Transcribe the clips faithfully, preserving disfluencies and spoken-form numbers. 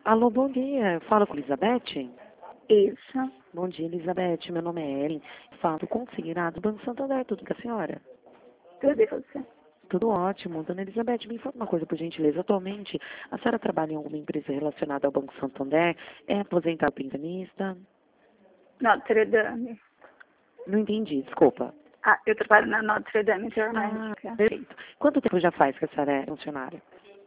Alô, bom dia. Fala com a Elizabeth? Isso. Bom dia, Elizabeth. Meu nome é Ellen. Falo consignado do Banco Santander. Tudo com a senhora? Tudo e você? Tudo ótimo. Dona Elizabeth, me informa uma coisa, por gentileza. Atualmente, a senhora trabalha em alguma empresa relacionada ao Banco Santander? É aposentada pensionista? Notre Dame. Não entendi, desculpa. Ah, eu trabalho na Notre Dame Ah, Intermédica. perfeito. Quanto tempo já faz que a senhora é funcionária?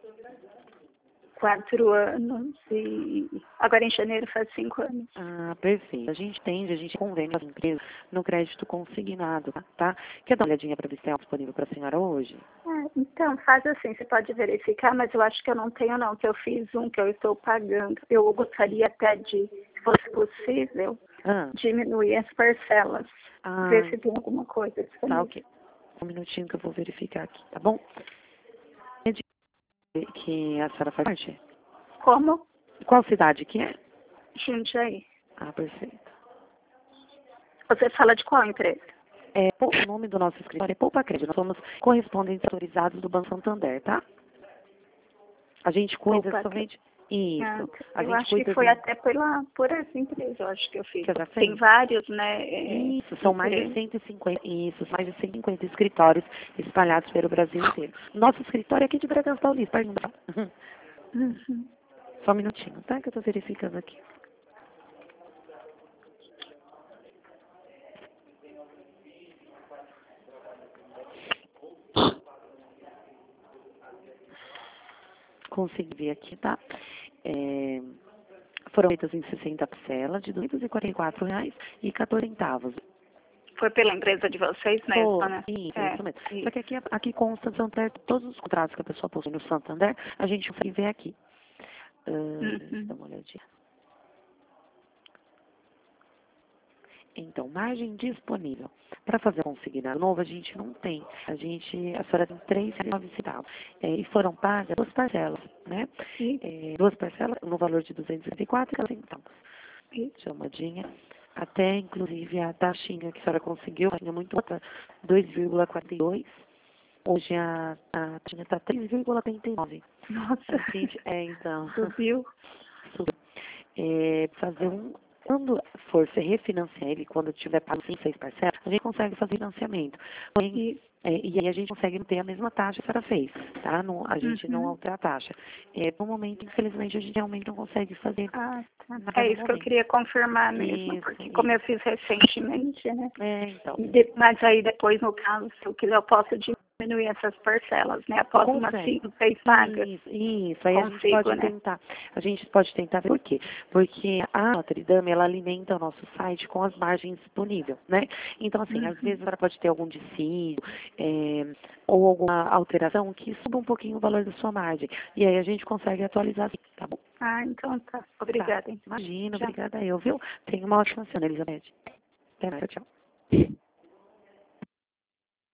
Quatro anos e agora em janeiro faz cinco anos. Ah, perfeito. A gente tende, a gente convém com as empresas no crédito consignado, tá? Quer dar uma olhadinha para ver se tem algo disponível para a senhora hoje? Ah, então, faz assim, você pode verificar, mas eu acho que eu não tenho não, que eu fiz um que eu estou pagando. Eu gostaria até de, se fosse possível, Ah, diminuir as parcelas. ah, Ver se tem alguma coisa tá disponível. ok. Um minutinho que eu vou verificar aqui, tá bom? É de que a senhora faz parte? Como? Qual cidade que é? Jundiaí. Ah, perfeito. Você fala de qual empresa? É, o nome do nosso escritório é Poupa Crédito. Nós somos correspondentes autorizados do Banco Santander, tá? A gente cuida Poupa somente... Ah, Isso. A eu gente acho que cuida foi do... até pela, por essa empresa, eu acho que eu fiz. Que já Tem fez? vários, né? é, Isso, são mais de empresas. cento e cinquenta, isso, mais de cento e cinquenta escritórios espalhados pelo Brasil inteiro. Nosso escritório é aqui de Bragança Paulista, pergunta. Uhum. Só um minutinho, tá? Que eu tô verificando aqui. Consegui ver aqui, tá? É, foram feitas em sessenta parcelas de duzentos e quarenta e quatro reais e quatorze centavos. Foi pela empresa de vocês mesmo, Pô, né? isso, É, isso mesmo. Só isso. que aqui, aqui consta Santander, todos os contratos que a pessoa possui no Santander, a gente consegue ver aqui. Ah, deixa eu dar Uhum. uma olhadinha. Então, margem disponível. Para fazer um consignado novo, a gente não tem. A gente, a senhora tem três reais e nove centavos. É, e foram pagas duas parcelas, né? Isso, É, duas parcelas no valor de duzentos e setenta e quatro centavos. isso. Chamadinha. Até, inclusive, a taxinha que a senhora conseguiu, a taxinha muito alta, dois vírgula quarenta e dois. Hoje a, a taxinha está três vírgula trinta e nove. Nossa, A gente, é, então, subiu. subiu. É, fazer um, quando for ser refinanciar ele, quando tiver pago cinco, seis parcelas, a gente consegue fazer financiamento. Porém, Isso. é, e aí a gente consegue ter a mesma taxa que a senhora fez, tá? Não, a gente não Uhum. altera a taxa. É, no momento, infelizmente, a gente realmente não consegue fazer Ah, tá. nada É no isso que eu momento. queria confirmar mesmo, Isso, porque como eu isso. fiz recentemente, né? É, então. E de- mas aí depois, no caso, se eu quiser, eu posso diminuir essas parcelas, né? Após umas Consegue. cinco, seis pagas, Isso, isso. Aí a gente consigo, pode né? tentar. A gente pode tentar ver por quê? Porque a Notre Dame, ela alimenta o nosso site com as margens disponíveis, né? Então, assim, às Uhum. vezes ela pode ter algum dissídio, é, ou alguma alteração que suba um pouquinho o valor da sua margem. E aí a gente consegue atualizar, assim, tá bom? Ah, então tá. Tá. Obrigada, hein? Imagina, Tchau. obrigada eu, viu? Tenha uma ótima semana, Elizabeth. Até mais, tchau.